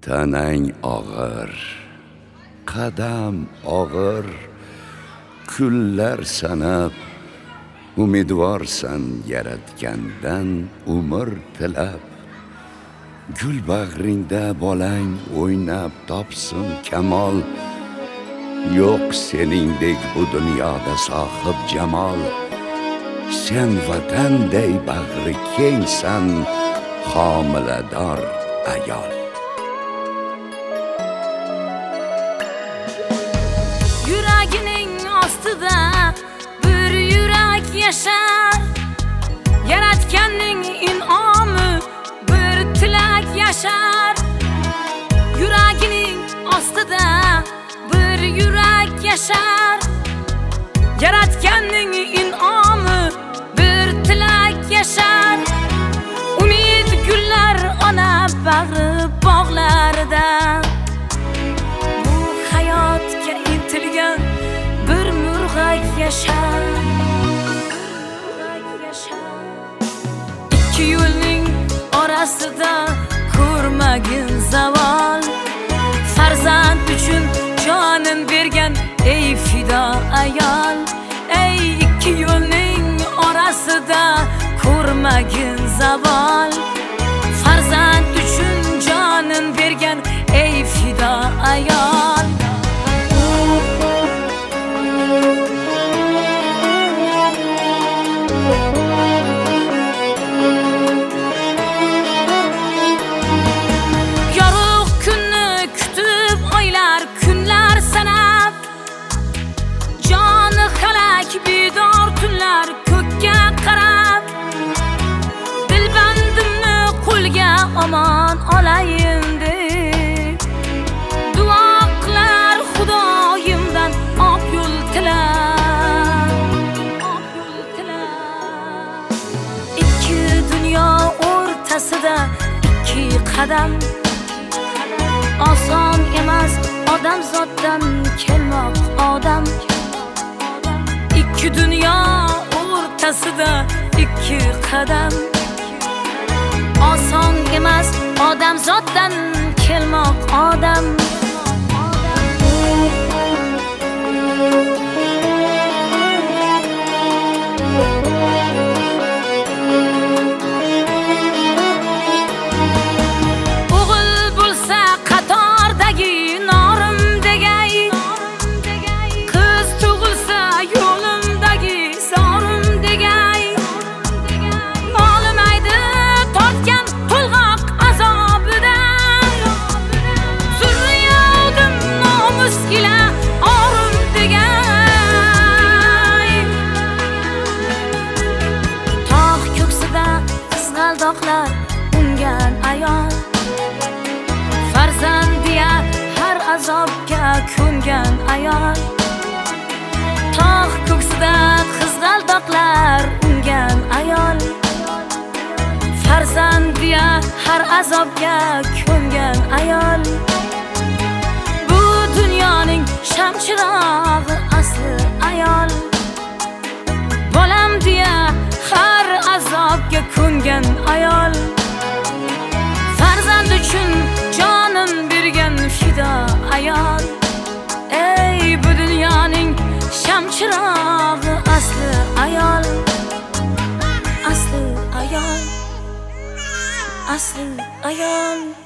Tanang og'ir, qadam og'ir, kunlar sanab umidvorsan yaratgandan umr tilab. Gul bag'ringda bolang o'ynab topsin kamol. Yo'q seningdek bu dunyoda sohib jamol. Sen vatanday bag'ri kengsan, homilador ayol. Yuragining ostida bir yurak yashar. Yaratganning in'omi bir tilak yashar. Yuragining ostida bir yurak yashar. Yaratganning in'omi bir tilak yashar. Umid gullar ona bag'ri bog'larida. Bu hayotga intilgan bir murg'ak yashar. Ikki yo'lning orasida ko'rmagin zavol. Farzand uchun jonin bergan ey fido ayol. Ey ikki yo'lning orasida ko'rmagin zavol. Farzand uchun jonin bergan ey fido ayol. Yorug' kunni kutib oylar kunlar sanab, joni halak bedor tunlar ko'kka qarab, dilbandimni qo'lga omon olayin deb duo qilar Xudoyimdan oq yo'l tilab. Ikki dunyo o'rtasida ikki qadam. Oson emas odam zotdan kelmoq odam. Ikki dunyo o'rtasida ikki qadam. Oson emas odam zotdan kelmoq odam. O'g'il bo'lsa qatordagi norim degay. Qiz tug'ilsa yo'limdagi zorim degay. Nolimaydi tortgan to'lg'oq azobidan. Zurriyotim nomus ila orim degay. Tog' ko'ksida qizg'aldoqlar ungan ayol. Farzandiya har azobga ko'ngan ayol. Tog' ko'ksida qizg'aldoqlar ungan ayol. Farzandiya har azobga ko'ngan ayol. Bu dunyoning shamchirog'i asli ayol. Bolam diya har azobga ko'ngan ayol. Farzand uchun jonin bergan fido ayol. Ey bu dunyoning shamchirog'i asli ayol. Asli ayol. Asli ayol.